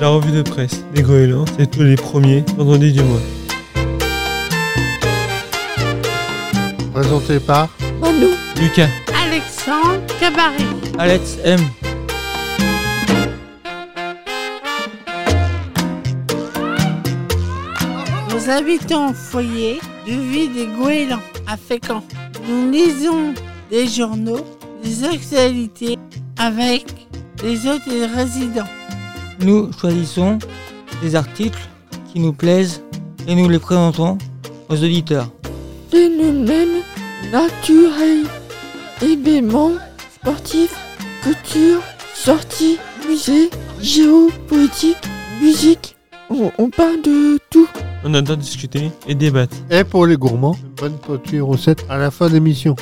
La revue de presse des Goélands, c'est tous les premiers vendredis du mois. Présenté par Manu, Lucas, Alexandre, Cabaret. Alex M. Nous habitons au foyer de vie des Goélands à Fécamp. Nous lisons des journaux, des actualités avec les autres résidents. Nous choisissons des articles qui nous plaisent et nous les présentons aux auditeurs. Phénomènes naturels, événements sportifs, culture, sorties, musées, géopolitique, musique. On parle de tout. on adore discuter et débattre. Et pour les gourmands, une bonne petite recette à la fin de l'émission.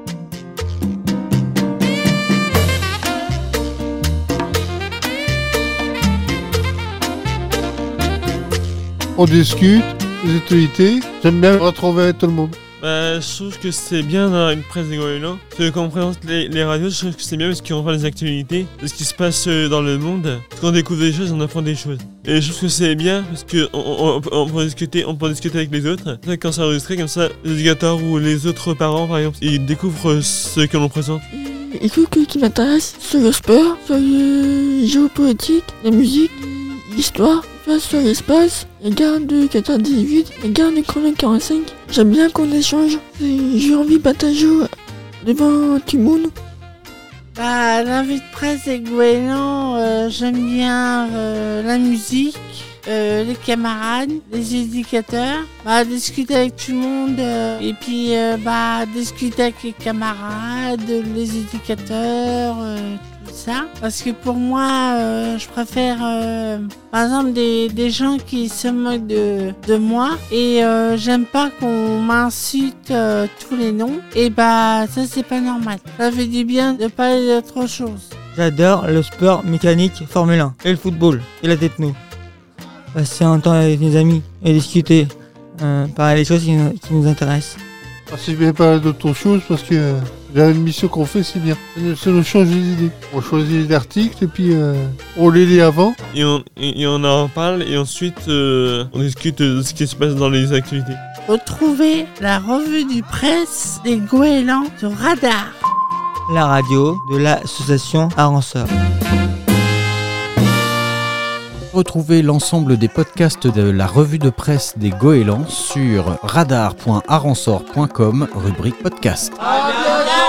On discute, les actualités. J'aime bien retrouver tout le monde. Je trouve que c'est bien dans une presse des Goélands. Parce que quand on présente les radios, je trouve que c'est bien parce qu'on parle des actualités, de ce qui se passe dans le monde. Parce qu'on découvre des choses, on apprend des choses. Et je trouve que c'est bien parce qu'on peut discuter avec les autres. Quand c'est enregistré comme ça, les éducateurs ou les autres parents, par exemple, ils découvrent ce que l'on présente. Les trucs qui m'intéressent, sur le sport, sur la géopolitique, la musique, l'histoire, sur l'espace, la guerre de 98, la guerre de 45. J'aime bien qu'on échange. J'ai envie de partager devant tout le monde. La vie de presse des Goélands, j'aime bien la musique, les camarades, les éducateurs, discuter avec tout le monde et puis discuter avec les camarades, les éducateurs, tout ça. Parce que pour moi, je préfère par exemple des gens qui se moquent de moi et j'aime pas qu'on m'insulte tous les noms et ça c'est pas normal. Ça fait du bien de parler d'autre chose. J'adore le sport mécanique Formule 1 et le football et la techno. Passer un temps avec mes amis et discuter, parler des choses qui nous intéressent. C'est bien parler d'autres choses parce que la mission qu'on fait, c'est bien. Ça nous change les idées. On choisit les articles et puis on les lit avant. Et on en parle et ensuite on discute de ce qui se passe dans les activités. Retrouvez la revue du presse des Goélands sur Radar. La radio de l'association Aranseur. Retrouvez l'ensemble des podcasts de la revue de presse des Goélands sur radar.aransor.com, rubrique podcast.